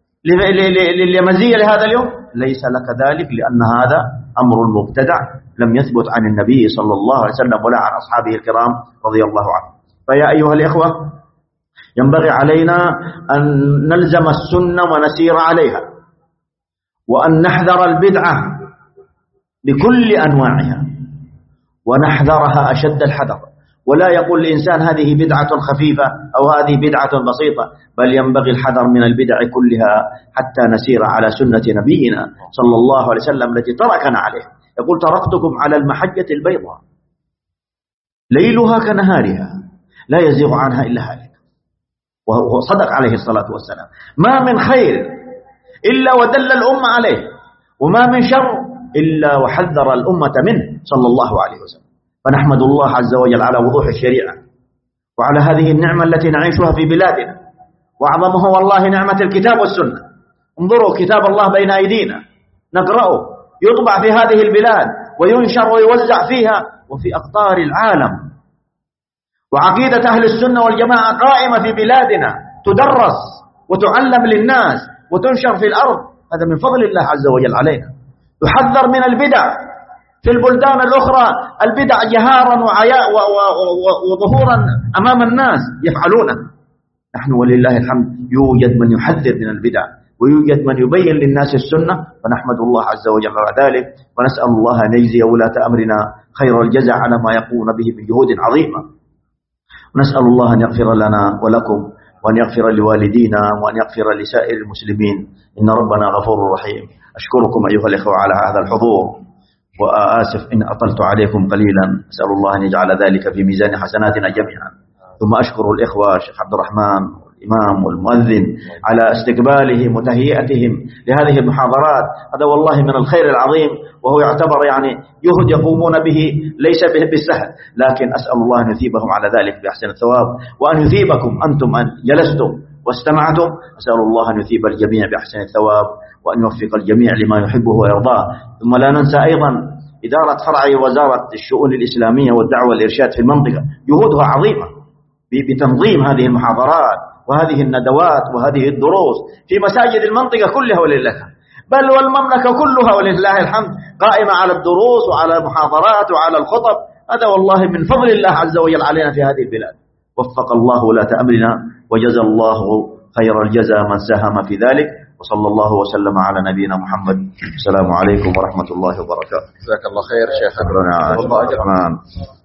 لمزية لهذا اليوم ليس لك ذلك، لأن هذا أمر مبتدع لم يثبت عن النبي صلى الله عليه وسلم ولا عن أصحابه الكرام رضي الله عنهم. فيا أيها الإخوة، ينبغي علينا أن نلزم السنة ونسير عليها، وأن نحذر البدعة بكل أنواعها ونحذرها أشد الحذر. ولا يقول الإنسان هذه بدعة خفيفة أو هذه بدعة بسيطة، بل ينبغي الحذر من البدع كلها حتى نسير على سنة نبينا صلى الله عليه وسلم التي تركنا عليه. يقول تركتكم على المحجة البيضاء ليلها كنهارها لا يزيغ عنها إلا هالك. وهو صدق عليه الصلاة والسلام. ما من خير إلا ودل الأمة عليه، وما من شر إلا وحذر الأمة منه صلى الله عليه وسلم. فنحمد الله عز وجل على وضوح الشريعة وعلى هذه النعمة التي نعيشها في بلادنا، وأعظمها والله نعمة الكتاب والسنة. انظروا كتاب الله بين أيدينا نقرأه، يطبع في هذه البلاد وينشر ويوزع فيها وفي أقطار العالم. وعقيدة أهل السنة والجماعة قائمة في بلادنا، تدرس وتعلم للناس وتنشر في الأرض. هذا من فضل الله عز وجل علينا. يحذر من البدع في البلدان الأخرى، البدع جهارا وعياء وظهورا أمام الناس يفعلونها. نحن ولله الحمد يوجد من يحذر من البدع ويوجد من يبين للناس السنة، فنحمد الله عز وجل على ذلك، ونسأل الله أن يجزي ولاة أمرنا خير الجزاء على ما يقوم به من جهود عظيمة. ونسأل الله أن يغفر لنا ولكم، وأن يغفر لوالدينا، وأن يغفر لسائر المسلمين، إن ربنا غفور رحيم. أشكركم أيها الإخوة على هذا الحضور، وآسف إن أطلت عليكم قليلا، أسأل الله أن يجعل ذلك في ميزان حسناتنا جميعا. ثم أشكر الإخوة الشيخ عبد الرحمن والإمام والمؤذن على استقبالهم وتهيئتهم لهذه المحاضرات. هذا والله من الخير العظيم، وهو يعتبر يعني جهد يقومون به ليس به بالسهل، لكن أسأل الله أن يثيبهم على ذلك بأحسن الثواب، وأن يثيبكم أنتم أن جلستم واستمعتم. أسأل الله أن يثيب الجميع بأحسن الثواب، وأن يوفق الجميع لما يحبه ويرضاه. ثم لا ننسى أيضا إدارة فرع وزارة الشؤون الإسلامية والدعوة والإرشاد في المنطقة، جهودها عظيمة بتنظيم هذه المحاضرات وهذه الندوات وهذه الدروس في مساجد المنطقة كلها ولله، بل والمملكة كلها ولله الحمد قائمة على الدروس وعلى المحاضرات وعلى الخطب. هذا والله من فضل الله عز وجل علينا في هذه البلاد، وفق الله ولاة أمرنا وجزى الله خير الجزاء من ساهم في ذلك. وصلى الله وسلم على نبينا محمد. السلام عليكم ورحمة الله وبركاته. جزاك الله خير شيخ. شكرا يا